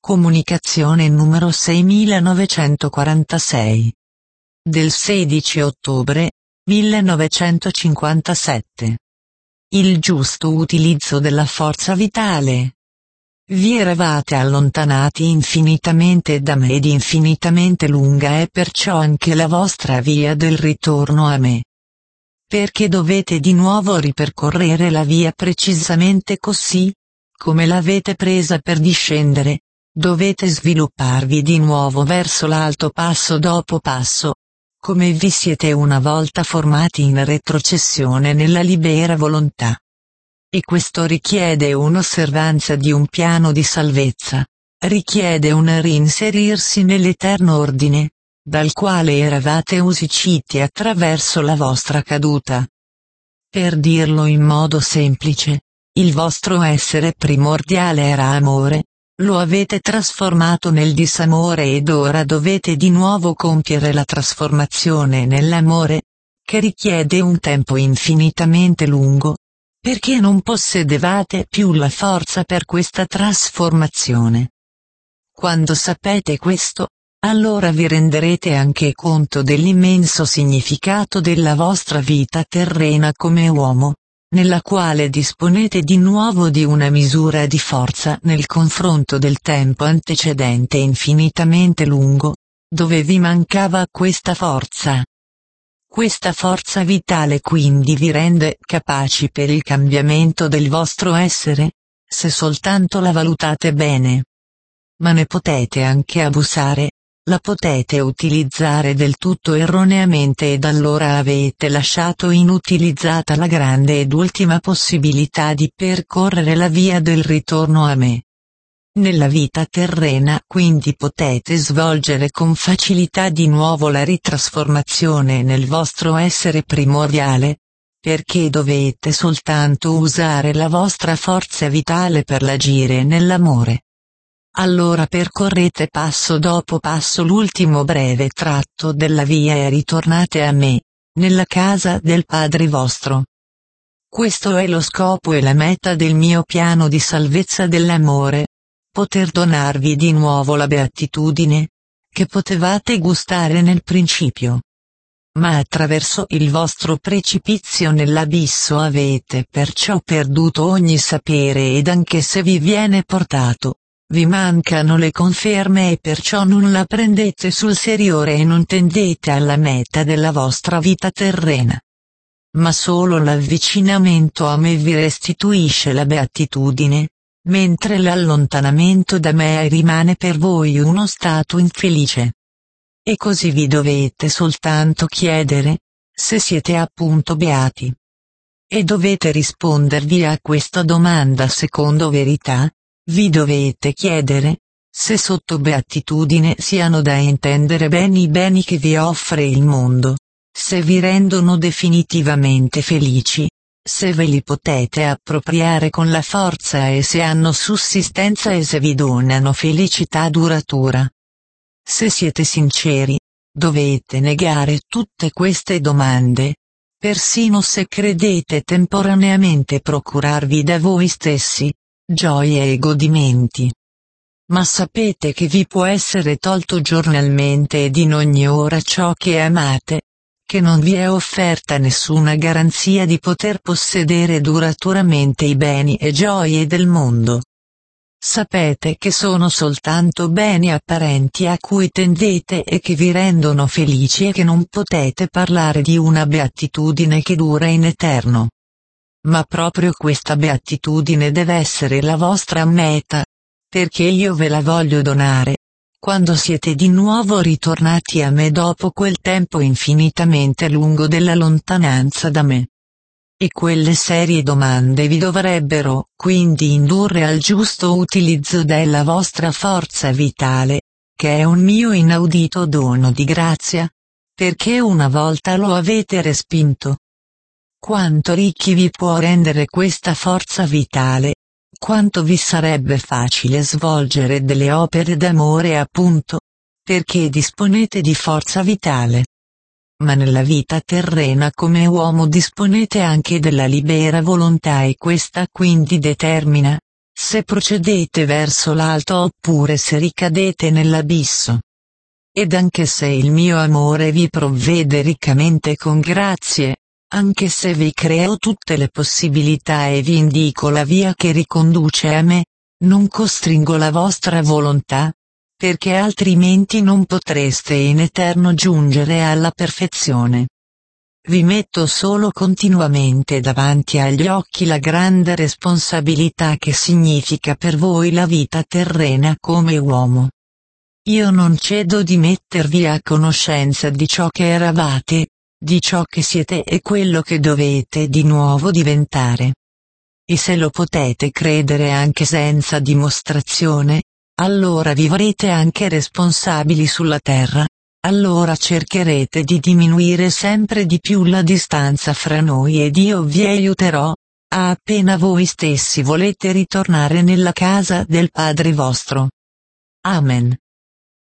Comunicazione numero 6946. Del 16 ottobre 1957. Il giusto utilizzo della forza vitale. Vi eravate allontanati infinitamente da me ed infinitamente lunga è perciò anche la vostra via del ritorno a me. Perché dovete di nuovo ripercorrere la via precisamente così, come l'avete presa per discendere, dovete svilupparvi di nuovo verso l'alto passo dopo passo, come vi siete una volta formati in retrocessione nella libera volontà. E questo richiede un'osservanza di un piano di salvezza, richiede un reinserirsi nell'eterno ordine, dal quale eravate usciti attraverso la vostra caduta. Per dirlo in modo semplice, il vostro essere primordiale era amore, lo avete trasformato nel disamore ed ora dovete di nuovo compiere la trasformazione nell'amore, che richiede un tempo infinitamente lungo, perché non possedevate più la forza per questa trasformazione. Quando sapete questo, allora vi renderete anche conto dell'immenso significato della vostra vita terrena come uomo, nella quale disponete di nuovo di una misura di forza nel confronto del tempo antecedente infinitamente lungo, dove vi mancava questa forza. Questa forza vitale quindi vi rende capaci per il cambiamento del vostro essere, se soltanto la valutate bene. Ma ne potete anche abusare, la potete utilizzare del tutto erroneamente ed allora avete lasciato inutilizzata la grande ed ultima possibilità di percorrere la via del ritorno a me. Nella vita terrena quindi potete svolgere con facilità di nuovo la ritrasformazione nel vostro essere primordiale, perché dovete soltanto usare la vostra forza vitale per l'agire nell'amore. Allora percorrete passo dopo passo l'ultimo breve tratto della via e ritornate a me, nella casa del Padre vostro. Questo è lo scopo e la meta del mio piano di salvezza dell'amore. Poter donarvi di nuovo la beatitudine, che potevate gustare nel principio. Ma attraverso il vostro precipizio nell'abisso avete perciò perduto ogni sapere ed anche se vi viene portato, vi mancano le conferme e perciò non la prendete sul serio e non tendete alla meta della vostra vita terrena. Ma solo l'avvicinamento a me vi restituisce la beatitudine, mentre l'allontanamento da me rimane per voi uno stato infelice. E così vi dovete soltanto chiedere, se siete appunto beati. E dovete rispondervi a questa domanda secondo verità, vi dovete chiedere, se sotto beatitudine siano da intendere bene i beni che vi offre il mondo, se vi rendono definitivamente felici, se ve li potete appropriare con la forza e se hanno sussistenza e se vi donano felicità duratura. Se siete sinceri, dovete negare tutte queste domande, persino se credete temporaneamente procurarvi da voi stessi gioie e godimenti. Ma sapete che vi può essere tolto giornalmente ed in ogni ora ciò che amate, che non vi è offerta nessuna garanzia di poter possedere duraturamente i beni e gioie del mondo. Sapete che sono soltanto beni apparenti a cui tendete e che vi rendono felici e che non potete parlare di una beatitudine che dura in eterno. Ma proprio questa beatitudine deve essere la vostra meta, perché io ve la voglio donare. Quando siete di nuovo ritornati a me dopo quel tempo infinitamente lungo della lontananza da me. E quelle serie domande vi dovrebbero, quindi indurre al giusto utilizzo della vostra forza vitale, che è un mio inaudito dono di grazia, perché una volta lo avete respinto. Quanto ricchi vi può rendere questa forza vitale? Quanto vi sarebbe facile svolgere delle opere d'amore appunto, perché disponete di forza vitale. Ma nella vita terrena come uomo disponete anche della libera volontà e questa quindi determina, se procedete verso l'alto oppure se ricadete nell'abisso. Ed anche se il mio amore vi provvede riccamente con grazie, anche se vi creo tutte le possibilità e vi indico la via che riconduce a me, non costringo la vostra volontà, perché altrimenti non potreste in eterno giungere alla perfezione. Vi metto solo continuamente davanti agli occhi la grande responsabilità che significa per voi la vita terrena come uomo. Io non cedo di mettervi a conoscenza di ciò che eravate, di ciò che siete e quello che dovete di nuovo diventare. E se lo potete credere anche senza dimostrazione, allora vivrete anche responsabili sulla terra, allora cercherete di diminuire sempre di più la distanza fra noi ed io vi aiuterò, appena voi stessi volete ritornare nella casa del Padre vostro. Amen.